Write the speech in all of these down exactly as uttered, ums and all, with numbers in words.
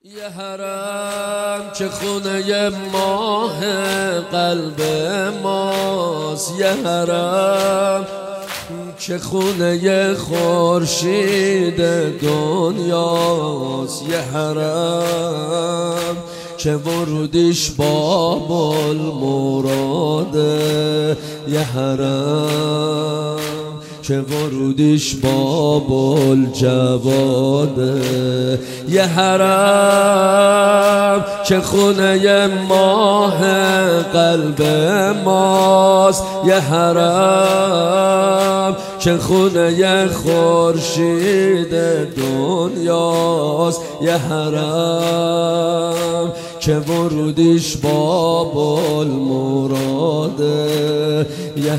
یه حرم که خونه ماه قلب ماست، یه حرم که خونه خورشید دنیاست، یه حرم که ورودش باب المراده، یه حرم که ورودش باب الجواده، یه حرم که خونه ماه قلب ماست، یه حرم که خونه خورشید دنیاست، یه حرم که ورودش باب المراده، یه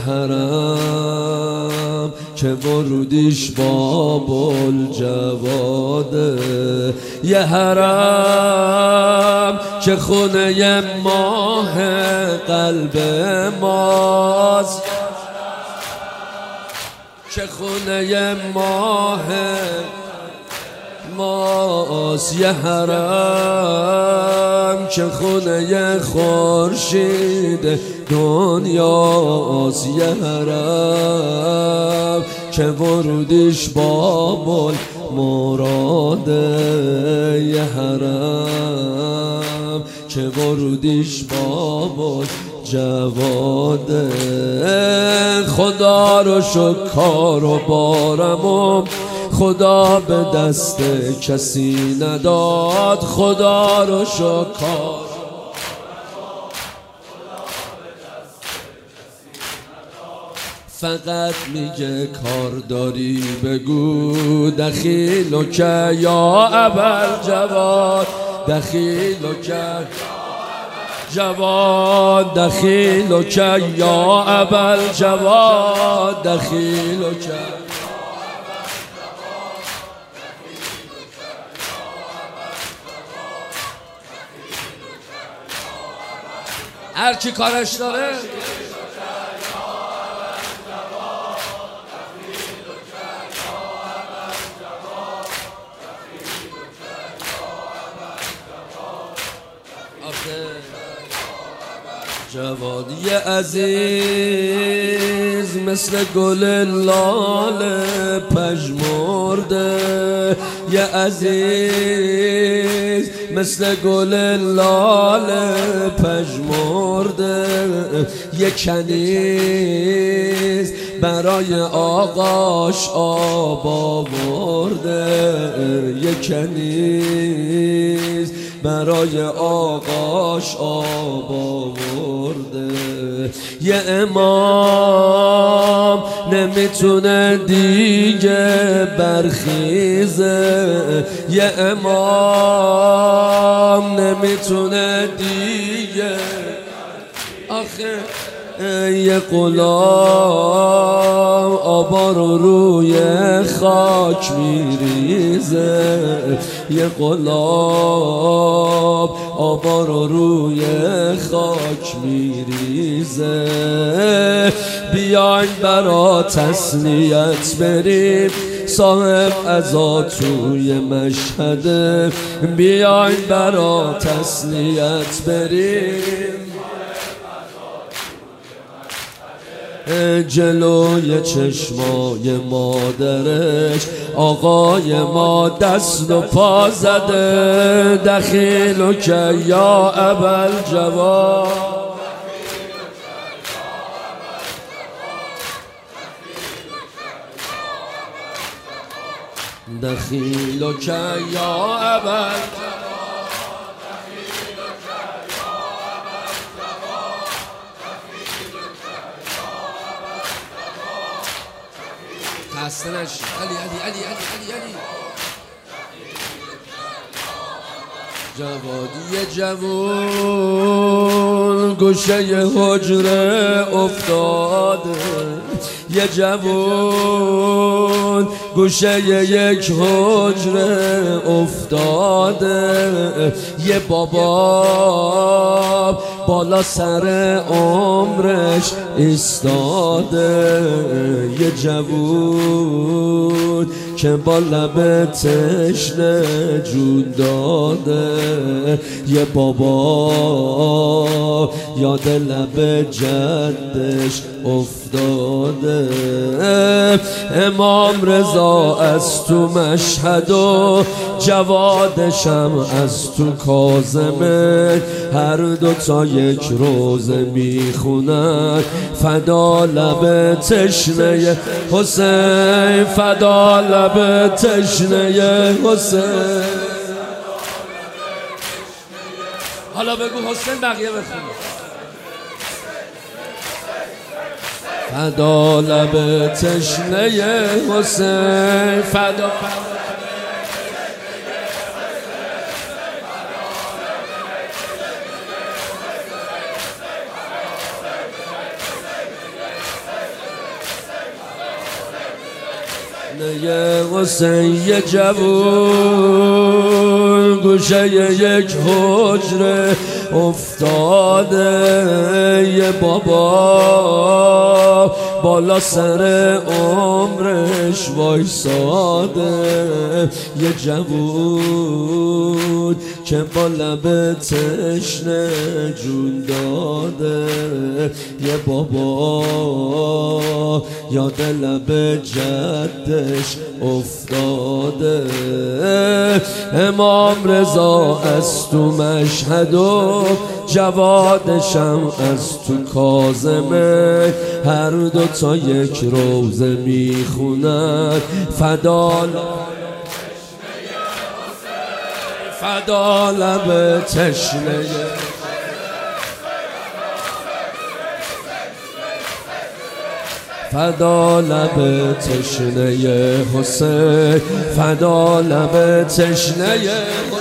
حرم که ورودش باب الجواده، یه حرم که خونه ماه قلب ماست، که خونه ماه ماست، یه حرم که خونه خورشید دنیاست، یه حرم که ورودش باب المراده، یه حرم که ورودش باب جواده. خدا رو شکر و بارم خدا به دست کسی نداد، خدا رو شکر فقط میگه کار داری بگو، دخیل و که یا ابل جواد، دخیل و که جواد، دخیل و که یا ابل جواد، دخیل و که هر کی کارش داره جوادی عزیز مثل گل لال پژمرده، یه عزیز مثل گل لال پژمرده، یه کنیز برای آقاش آب آورده، یه کنیز برای آقاش آب آورده، یه امام نمیتونه دیگه برخیزه، یه امام نمیتونه دیگه آخه یه غلام آبا رو روی خاک میریزه، یه غلام آبا رو روی خاک میریزه. بیاین برا تسلیت بریم، صاحب عزا توی مشهده، بیاین برا تسلیت بریم، جلوی چشمای مادرش آقای ما دست و پا زده، دخیل و که یا ابل جواد، دخیل و که یا ابل خسته نشی علی علی علی علی علی علی جوادی جوون گوشه حجره افتاده، یه جوون گوشه یک حجره افتاده، یه بابا بالا سر عمرش ایستاده یه جوون که با لب تشنه جون داده، یه بابا یاد لب جدش افتاده. امام رضا از تو مشهد و جوادشم از تو کاظمه، هر دو تا یک روزه میخونن فدا لب تشنه حسین، فدا لب تشنه حسین. حالا بگو حسین، بقیه بخون. فدا لب تشنه حسین، فدا یه حسین یه جوون گوشه یک حجره افتاده، یه بابا بالا سر عمرش وایساده، یه جوون که با لب تشنه جون داده، یه بابا یاد لب جدش افتاده. امام رضا از تو مشهد و جوادشم از تو کاظمه، هر دو تا یک روزه میخونن فدا فدا لب تشنه فدا لب تشنه حسین، فدا لب تشنه